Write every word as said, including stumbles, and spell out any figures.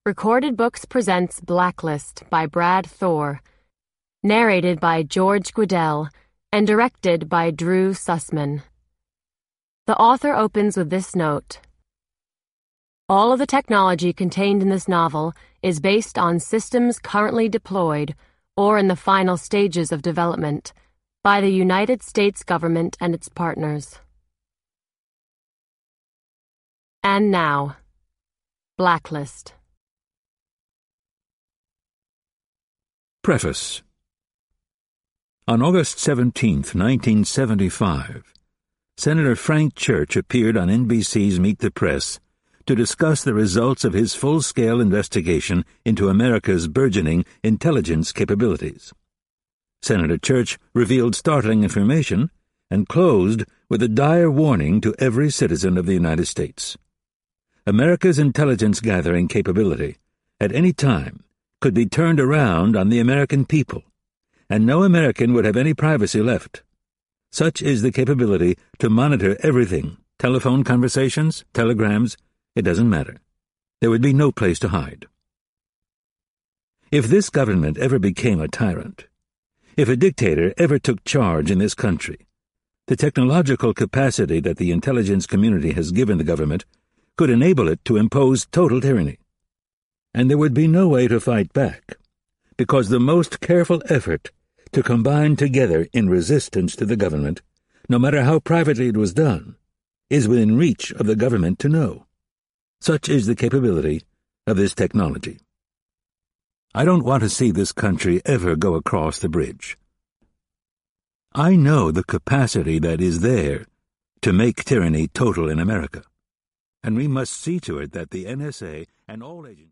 Recorded Books presents Blacklist by Brad Thor, narrated by George Guidall, and directed by Drew Sussman. The author opens with this note. All of the technology contained in this novel is based on systems currently deployed or in the final stages of development by the United States government and its partners. And now, Blacklist. Preface. On August seventeenth, nineteen seventy-five, Senator Frank Church appeared on N B C's Meet the Press to discuss the results of his full-scale investigation into America's burgeoning intelligence capabilities. Senator Church revealed startling information and closed with a dire warning to every citizen of the United States. America's intelligence-gathering capability, at any time, could be turned around on the American people, and no American would have any privacy left. Such is the capability to monitor everything, telephone conversations, telegrams, it doesn't matter. There would be no place to hide. If this government ever became a tyrant, if a dictator ever took charge in this country, the technological capacity that the intelligence community has given the government could enable it to impose total tyranny. And there would be no way to fight back, because the most careful effort to combine together in resistance to the government, no matter how privately it was done, is within reach of the government to know. Such is the capability of this technology. I don't want to see this country ever go across the bridge. I know the capacity that is there to make tyranny total in America, and we must see to it that the N S A and all agents